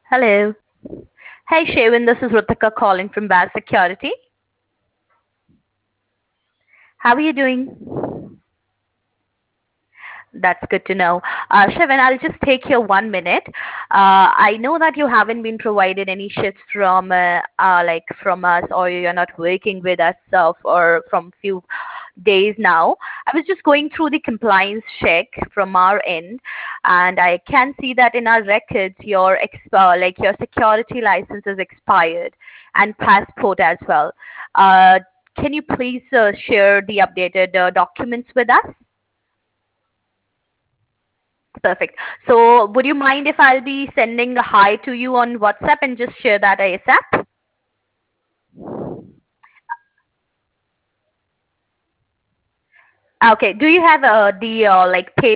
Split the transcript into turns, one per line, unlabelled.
Hello. Hey Shavin, this is Ritika calling from Baz Security. How are you doing? That's good to know. Shavin, I'll just take your 1 minute. I know that you haven't been provided any shifts from like from us, or you're not working with us for from few days now. I was just going through the compliance check from our end, and I can see that in our records like your security license is expired and passport as well. Uh, can you please share the updated documents with us? Perfect. So, would you mind if I'll be sending a hi to you on WhatsApp and just share that ASAP? Okay. Do you have the like payment